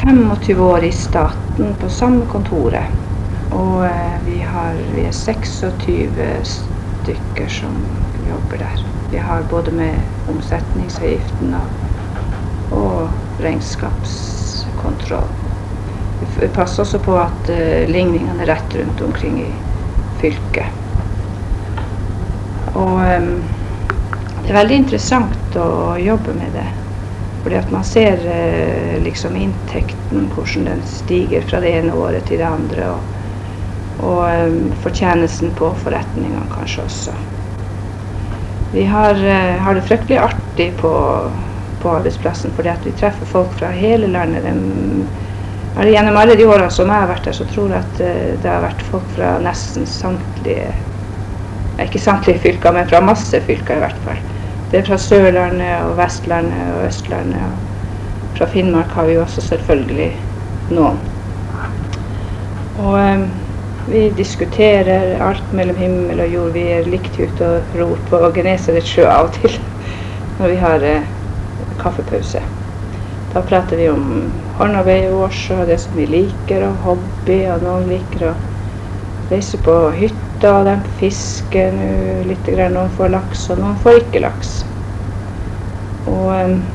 25 år i staten på samme kontoret, og vi er 26 stykker som jobber der. Vi har både med omsetningsavgiften og regnskapskontroll. Vi passer også på at ligningene er rett rundt omkring i fylket. Og det er veldig interessant å jobbe med det, fordi at man ser liksom inntekten, hvordan den stiger fra det ene året til det andre, og fortjenesten på forretningene kanskje også. Vi har det fryktelig artig på arbeidsplassen, fordi at vi treffer folk fra hele landet. Gjennom alle de årene som jeg har vært der, så tror jeg at det har vært folk fra nesten samtlige, ikke samtlige fylker, men fra masse fylker i hvert fall. Det er fra Sørlandet og Vestlandet og Østlandet, og fra Finnmark har vi jo også selvfølgelig noen. Og vi diskuterer alt mellom himmel og jord. Vi er likt ute og ror på Genesaret sjø av og til når vi har kaffepause. Da prater vi om håndarbeidet vårt og det som vi liker, og hobby, og noen liker å reise på hytta, og de fisker litt grann. Noen får laks, og noen får ikke laks. Og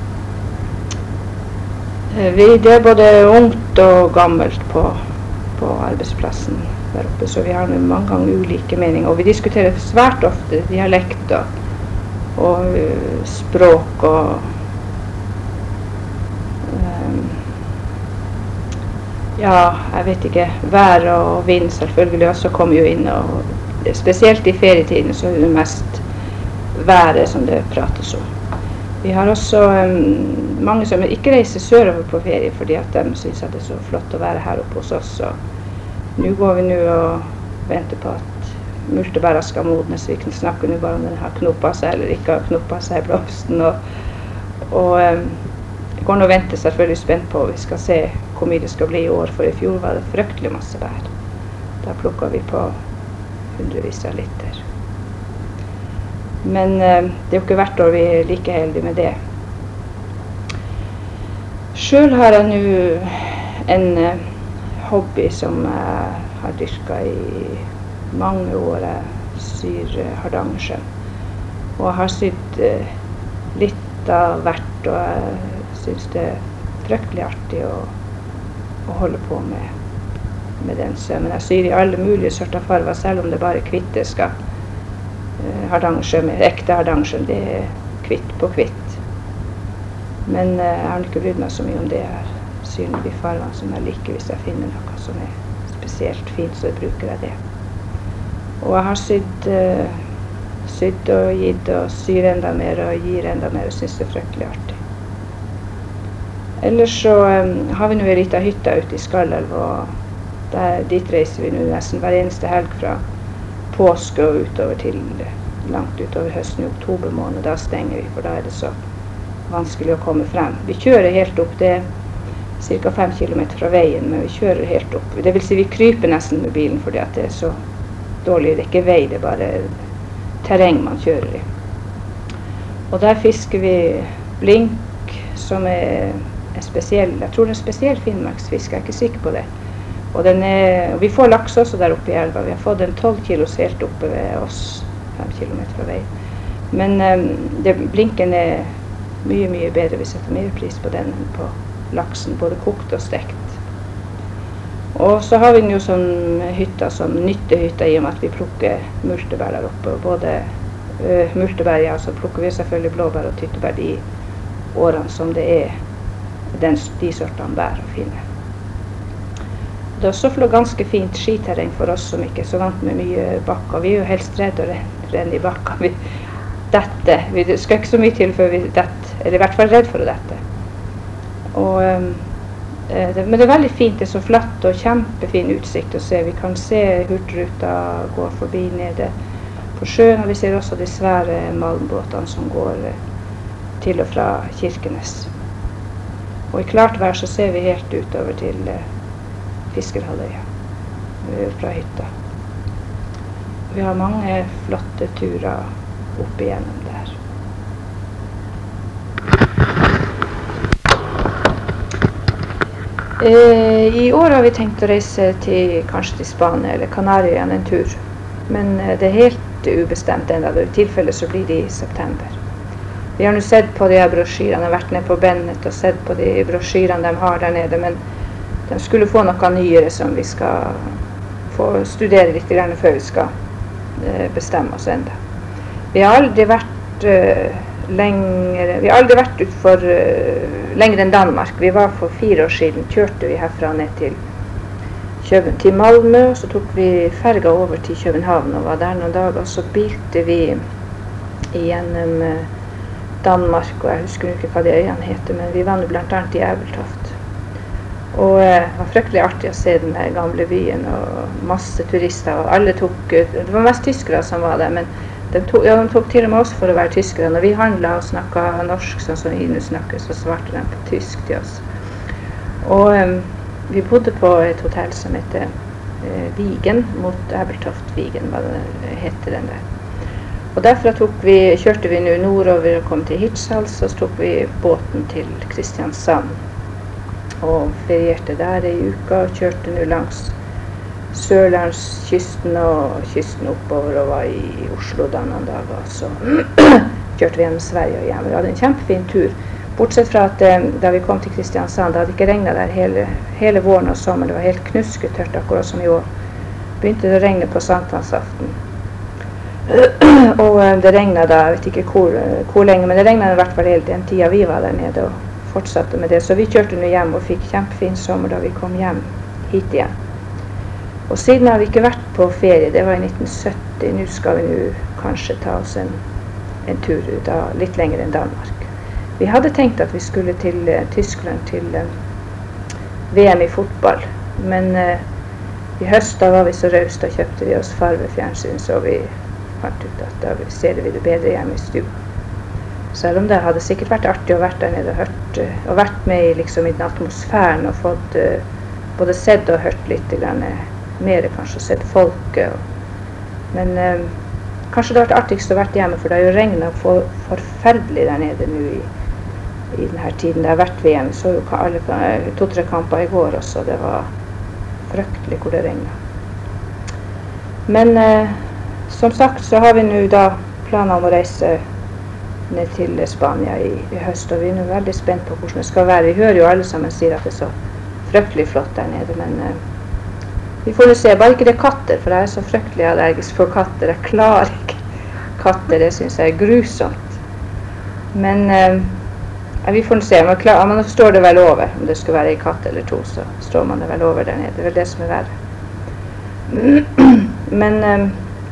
det er både ungt og gammelt på arbeidsplassen der oppe, så vi har mange ganger ulike meninger, og vi diskuterer svært ofte dialekt og språk og jeg vet ikke, vær og vind selvfølgelig også kommer jo inn, og spesielt i ferietiden så er det mest været som det prates om. Vi har også mange som ikke reiser sørover på ferie, fordi at de synes at det er så flott å være her oppe hos oss, og nå går vi og venter på at multebæra skal modnes. Vi kan snakke nå bare om den har knoppet seg eller ikke har knoppet seg i blomsten, og jeg går nå og venter selvfølgelig spent på, vi skal se hvor mye det skal bli i år, for i fjor var det fryktelig masse bær. Da plukket vi på hundrevis av liter. Men det er jo ikke hvert år vi er like heldige med det. Selv har jeg nå en hobby som jeg har dyrket i mange år. Jeg syr hardangersøm. Og jeg har sydd litt av hvert, og jeg synes det er fryktelig artig å holde på med den sømmen. Jeg syr i alle mulige sorter farver, selv om det bare er hvitt. Det skal hardangersøm, ekte hardangersøm, det er hvitt på hvitt. Men jeg har ikke brydd meg så mye om det. Jeg syr de farvene som jeg liker. Hvis jeg finner noe som er spesielt fint, så bruker jeg det. Og jeg har sydd og gitt, og syr enda mer og gir enda mer, og synes det er fryktelig artig. Ellers så har vi nå en liten hytte ute i Skallelv, og dit reiser vi nå nesten hver eneste helg fra påske og utover til langt utover høsten i oktober måned. Da stenger vi, for da er det så vanskelig å komme frem. Vi kjører helt opp, det er ca. 5 kilometer fra veien, men vi kjører helt opp. Det vil si vi kryper nesten med bilen, fordi at det er så dårlig. Det er ikke vei, det er bare terreng man kjører i. Og der fisker vi blink, som er spesiell, jeg tror det er spesiell finnmarksfisk, jeg er ikke sikker på det. Og vi får laks også der oppe i elva. Vi har fått en 12 kilos helt oppe ved oss, 5 kilometer fra vei. Men blinken er mye, mye bedre. Vi setter mer pris på den enn på laksen, både kokt og stekt. Og så har vi jo sånn hytta som nyttehytta, i og med at vi plukker multebær der oppe. Og både multebær, ja, så plukker vi selvfølgelig blåbær og tyttebær de årene som det er de sortene bær å finne. Det er også ganske fint skiterreng for oss som ikke er så vant med mye bakker. Vi er jo helst redd å renne i bakker. Vi detter. Det skal ikke så mye til før vi detter, eller i hvert fall redd for å dette. Men det er veldig fint, det er så flatt og kjempefin utsikt å se. Vi kan se Hurtigruta gå forbi nede på sjøen, og vi ser også de svære malmbåtene som går til og fra Kirkenes. Og i klart vær så ser vi helt utover til Fiskerhalvøya fra hytta. Vi har mange flotte turer opp igjennom der. I år har vi tenkt å reise kanskje til Spania eller Kanarien en tur. Men det helt ubestemt enda. I tilfelle så blir det i september. Vi har nå sett på de her brosjyrene, vært ned på Bennet og sett på de brosjyrene de har der nede, men de skulle få noe nyere som vi skal få studere litt før vi skal bestemme oss enda. Vi har aldri vært utenfor lenger enn Danmark. Vi var for 4 år siden, kjørte vi herfra ned til Malmö, og så tok vi ferga over til København og var der noen dager, og så bilte vi gjennom Danmark, og jeg husker ikke hva de øyene heter, men vi var nå blant annet i Ebeltoft. Og det var fryktelig artig å se den der gamle byen, og masse turister, og alle det var mest tyskere som var der, men de tok til og med oss for å være tyskere. Når vi handlet og snakket norsk, sånn som vi nå snakker, så svarte de på tysk til oss. Og vi bodde på et hotell som heter Vigen, mot Ebeltoft Vigen, hva det heter den der. Og derfra kjørte vi nå nordover og kom til Hirtshals, og så tok vi båten til Kristiansand. Og ferierte der i uka, og kjørte nå langs Sørlandskysten og kysten oppover, og var i Oslo da noen dager. Så kjørte vi gjennom Sverige og hjem. Vi hadde en kjempefin tur. Bortsett fra at da vi kom til Kristiansand, det hadde ikke regnet der hele våren og sommeren. Det var helt knusketørt akkurat som i år. Begynte det å regne på sankthansaften. Og det regnet da, jeg vet ikke hvor lenge, men det regnet i hvert fall hele den tiden vi var der nede og fortsatte med det. Så vi kjørte nå hjem og fikk kjempefin sommer da vi kom hjem hit igjen. Og siden har vi ikke vært på ferie, det var i 1970, nå skal vi kanskje ta oss en tur da, litt lenger enn Danmark. Vi hadde tenkt at vi skulle til Tyskland til VM i fotball, men i høst da var vi så røst, da kjøpte vi oss farvefjernsyn, så vi fant ut at da ser vi det bedre hjemme i stua. Selv om det hadde sikkert vært artig å vært der nede og vært med i den atmosfæren og fått både sett og hørt litt mer, kanskje sett folket. Men kanskje det har vært artigst å vært hjemme, for det har jo regnet forferdelig der nede nå i denne tiden. Det har vært VM, vi så jo alle 2-3 kamper i går også, det var fryktelig hvor det regnet. Men som sagt så har vi nå da planer om å reise ned til Spania i høst, og vi er nå veldig spent på hvordan det skal være. Vi hører jo alle sammen sier at det er så fryktelig flott der nede, men vi får jo se, bare ikke det er katter, for jeg er så fryktelig allergisk for katter. Jeg klarer ikke katter, det synes jeg er grusomt. Men vi får se, man står det vel over, om det skal være en katt eller 2, så står man det vel over der nede. Det er vel det som er verre. Men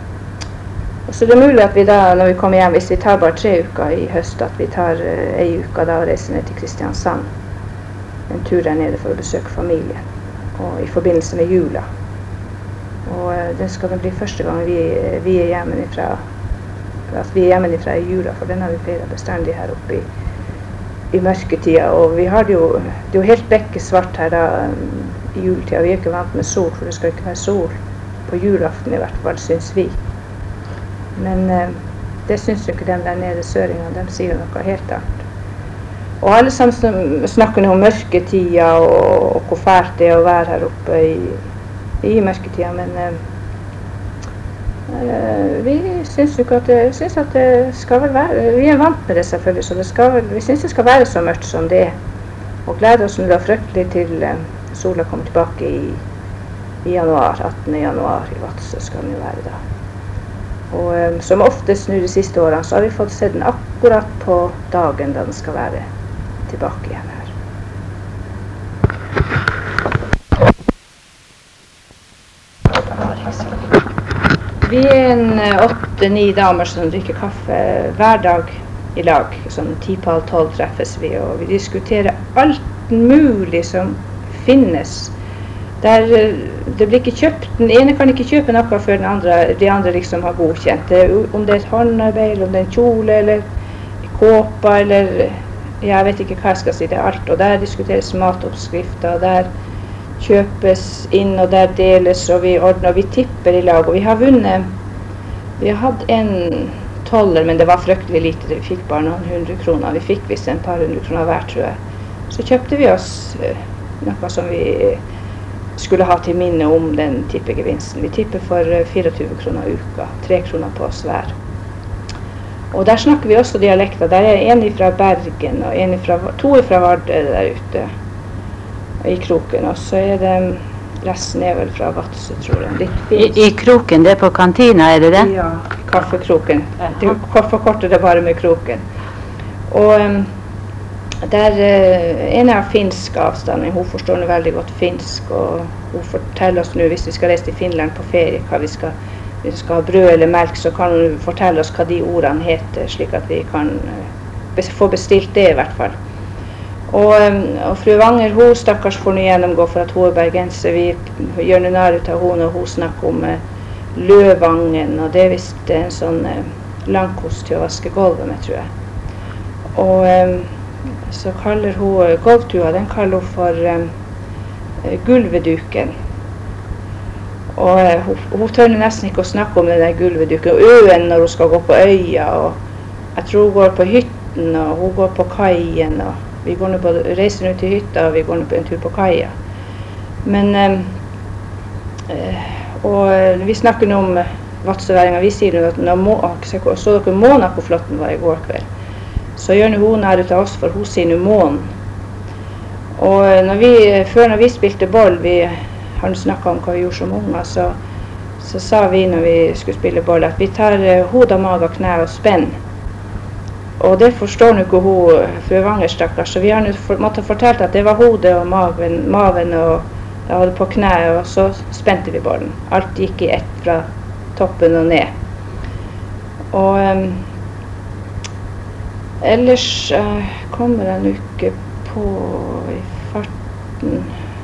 så det er mulig at vi da, når vi kommer hjem, hvis vi tar bare 3 uker i høst, at vi tar en uke da og reiser ned til Kristiansand. En tur der nede for å besøke familien, og i forbindelse med jula. Og det skal bli første gang vi er hjemmefra, at vi er hjemmefra i jula, for den har vi feiret bestandig her oppe i mørketida. Og vi har det er jo helt bekkesvart her da i juletida. Vi er ikke vant med sol, for det skal ikke være sol på julaften i hvert fall, synes vi. Men det synes jo ikke de der nede søringene, de sier jo noe helt annet. Og alle sammen snakker om mørketida og hvor fælt det er å være her oppe i mørketida, men vi synes jo ikke at det skal vel være, vi er vant med det selvfølgelig, så vi synes det skal være så mørkt som det er. Og gleder oss nå da fryktelig til sola kommer tilbake i januar, 18. januar i Vadsø skal den jo være da. Og som oftest nå de siste årene så har vi fått se den akkurat på dagen da den skal være tilbake igjen her. Vi er 8-9 damer som drikker kaffe hver dag i lag. Sånn 10-12 treffes vi, og vi diskuterer alt mulig som finnes. Det blir ikke kjøpt, den ene kan ikke kjøpe noe før de andre liksom har godkjent det. Om det er et håndarbeid, om det er en kjole, eller kåpa, eller jeg vet ikke hva jeg skal si, det er alt. Og der diskuteres matoppskrifter, og der kjøpes inn, og der deles, og vi ordner, og vi tipper i lag. Og vi har vunnet, vi har hatt en $12, men det var fryktelig lite, vi fikk bare noen 100 kroner. Vi fikk visst en par 100 kroner hver, tror jeg. Så kjøpte vi oss noe som vi skulle ha til minne om den tippegevinsten. Vi tipper for 24 kroner uka, 3 kroner på oss hver. Og der snakker vi også dialekter. Der en fra Bergen og to fra Vardø der ute i kroken. Og så det resten vel fra Vadsø, tror jeg. I kroken, det på kantina, det det? Ja, kaffekroken. De forkorter det bare med kroken. Og der en av finsk avstand, hun forstår nå veldig godt finsk, og hun forteller oss nå, hvis vi skal reise til Finland på ferie, hva vi skal ha brød eller melk, så kan hun fortelle oss hva de ordene heter, slik at vi kan få bestilt det i hvert fall. Og fru Wanger, hun stakkars får nå gjennomgå for at hun bergenser. Vi gjør noe nær ut av henne, og hun snakker om løvangen, og det visst en sånn langkost til å vaske gulvet med, tror jeg. Og så kaller hun gulvtua, den kaller hun for gulveduken. Og hun tør nesten ikke å snakke om den der gulveduken, og øen når hun skal gå på øya, og jeg tror hun går på hytten, og hun går på kaien, og vi går nå reiser nå til hytta, og vi går nå på en tur på kaia. Men, og vi snakker nå om vadsøværinga, vi sier nå at så dere Månakoflotten var i går kveld. Så gjør nå hun nær ut av oss, for hun sier nå månen. Og når vi spilte boll, vi har snakket om hva vi gjorde som unger, så sa vi når vi skulle spille boll, at vi tar hodet, mage, kne og spenn. Og det forstår nå ikke hun, fru Wanger stakkars, så vi har nå måttet fortelle at det var hodet og maven og da hadde på kne, og så spente vi bollen. Alt gikk i ett fra toppen og ned. Og ellers kommer jeg nå ikke på i farten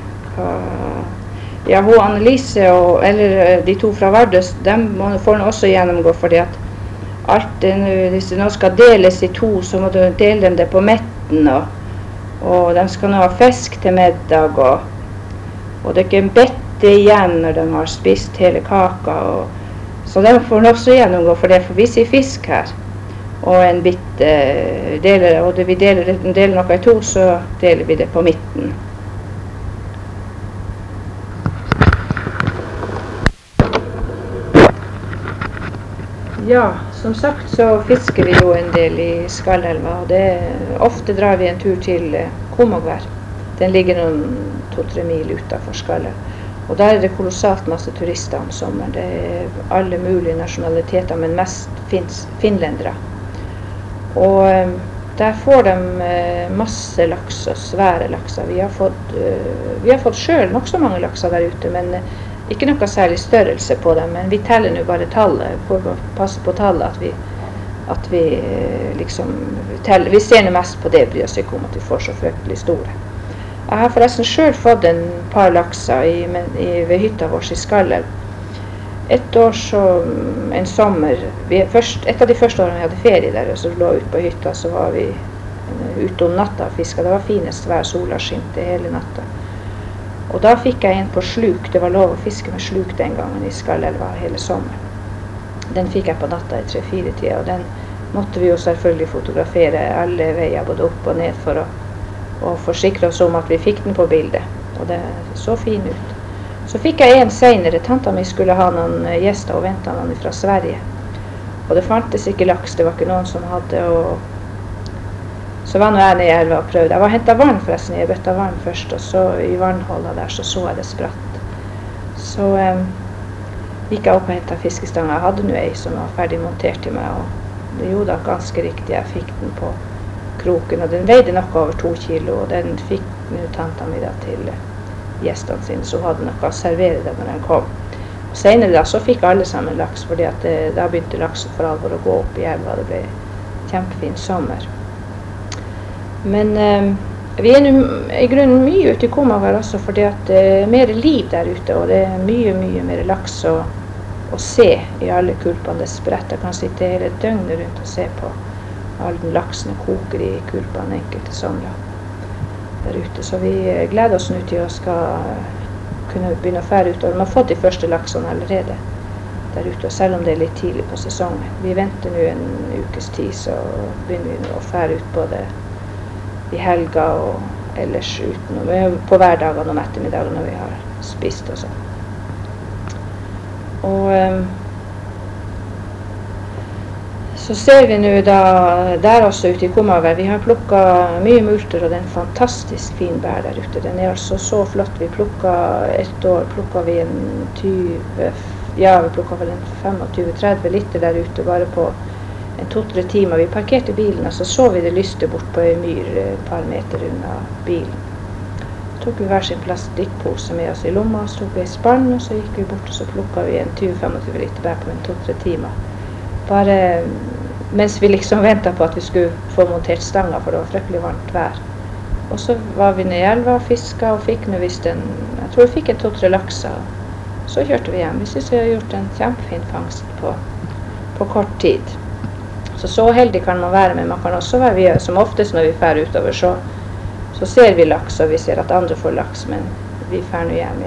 ja, hun Annelise eller de to fra Vardø, de får nå også gjennomgå, fordi at alt hvis det nå skal deles i to, så må du dele dem det på midten, og de skal nå ha fisk til middag, og det ikke en bette igjen når de har spist hele kaka, så de får nå også gjennomgå, for vi sier fisk her. Og en bitte deler, og vi deler noe i to, så deler vi det på midten. Ja, som sagt så fisker vi jo en del i Skallelva, og ofte drar vi en tur til Komagvær. Den ligger noen 2-3 mil utenfor Skallelva. Og der det kolossalt masse turister om sommeren. Det alle mulige nasjonaliteter, men mest finlendere. Og der får de masse laks og svære lakser. Vi har fått selv nok så mange lakser der ute, men ikke noe særlig størrelse på dem. Men vi teller nå bare tallet, for å passe på tallet at vi liksom teller. Vi ser nå mest på det, bryr oss ikke om at vi får så fryktelig store. Jeg har forresten selv fått en par lakser ved hytta vår i Skallelv. Et år en sommer, et av de første årene vi hadde ferie der, så lå ut på hytta, så var vi ute om natta og fisket. Det var finest vær, sola skinte hele natta. Og da fikk jeg en på sluk. Det var lov å fiske med sluk den gangen i Skallelva hele sommeren. Den fikk jeg på natta i 3-4 tida, og den måtte vi jo selvfølgelig fotografere alle veier, både opp og ned, for å forsikre oss om at vi fikk den på bildet. Og det så fin ut. Så fikk jeg en senere. Tanta mi skulle ha noen gjester og ventet noen fra Sverige. Og det fantes ikke laks, det var ikke noen som hadde. Så var nå jeg nede i elva og prøvde. Jeg var hentet vann forresten, jeg bøtta vann først, og så i vannholdet der så jeg det spratt. Så gikk jeg opp og hentet fiskestanga. Jeg hadde nå ei som var ferdig montert til meg, og det gjorde ganske riktig. Jeg fikk den på kroken, og den veide nok over 2 kilo, og den fikk nå tanta mi da til gjestene sine, så hadde noe å servere dem når de kom. Og senere da, så fikk alle sammen laks, fordi at da begynte laksen for alvor å gå opp i elva. Det ble kjempefin sommer. Men vi nå i grunnen mye ute i Komagvær også, fordi at det mer liv der ute, og det mye mer laks å se i alle kulpene. Det spredt. Jeg kan sitte hele døgnet rundt og se på all den laksen koker i kulpene enkelte sommer der ute. Så vi gleder oss nå til å skal kunne begynne å fære ut. Og vi har fått de første laksene allerede der ute, selv om det litt tidlig på sesongen. Vi venter nå en ukes tid, så begynner vi å fære ut både i helga og ellers utenom, på hverdagene om ettermiddagen når vi har spist og sånn. Og så ser vi nå da, der også ute i Kommarvær, vi har plukket mye multer, og det er en fantastisk fin bær der ute. Den er altså så flott. Vi plukket et år, plukket vi vi plukket vel en 25-30 liter der ute, bare på en 2-3 timer. Vi parkerte bilen, og så vi det lyste bort på en myr et par meter unna bilen. Så tok vi hver sin plastikkpose med oss i lomma, så tok vi en spann, og så gikk vi bort, og så plukket vi en 20-25 liter bær på en 2-3 timer. Bare mens vi liksom ventet på at vi skulle få montert stanga, for det var fryktelig varmt vær. Og så var vi nede i elva og fisket, og fikk nå visst jeg tror vi fikk en 2-3 lakser. Så kjørte vi hjem. Vi synes vi har gjort en kjempefin fangst på kort tid. Så heldig kan man være, men man kan også være, som oftest når vi fer utover, så ser vi laks, og vi ser at andre får laks, men vi fer nå hjem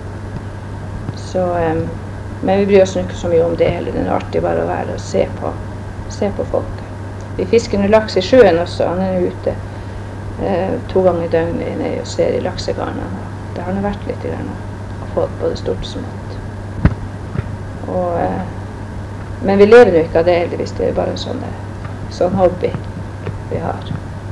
igjen. Men vi bryr oss ikke så mye om det heller. Det er artig bare å være og se på folk. Vi fisker nå laks i sjøen også. Han er ute 2 ganger i døgnet nede og ser i laksegarnene. Det har nå vært litt i den. Fått både stort og smått. Men vi lever jo ikke av det heldigvis, det er bare en sånn hobby vi har.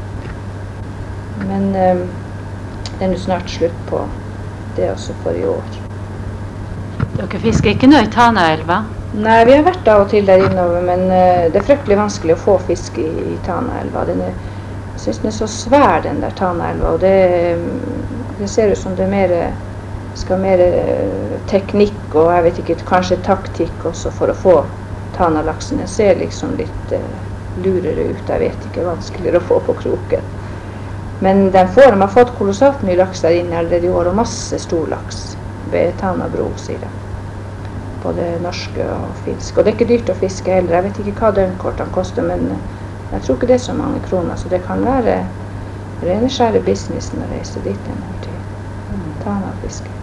Men det er nå snart slutt på det også for i år. Dere fisker ikke noe i Tanaelva? Nei, vi har vært av og til der innover, men det er fryktelig vanskelig å få fisk i Tanaelva. Jeg synes den er så svær, den der Tanaelva, og det ser ut som det er skal mer teknikk og jeg vet ikke, kanskje taktikk også for å få Tanalaksen. Den ser liksom litt lurere ut, jeg vet ikke, vanskeligere å få på kroken. Men de har fått kolossalt mye laks der inne allerede i år, og masse stor laks ved Tanabro, sier de. Både norske og finske. Og det er ikke dyrt å fiske heller. Jeg vet ikke hva døgnkortene koster, men jeg tror ikke det er så mange kroner, så det kan være rene skjære businessen å reise dit til Tanafiske.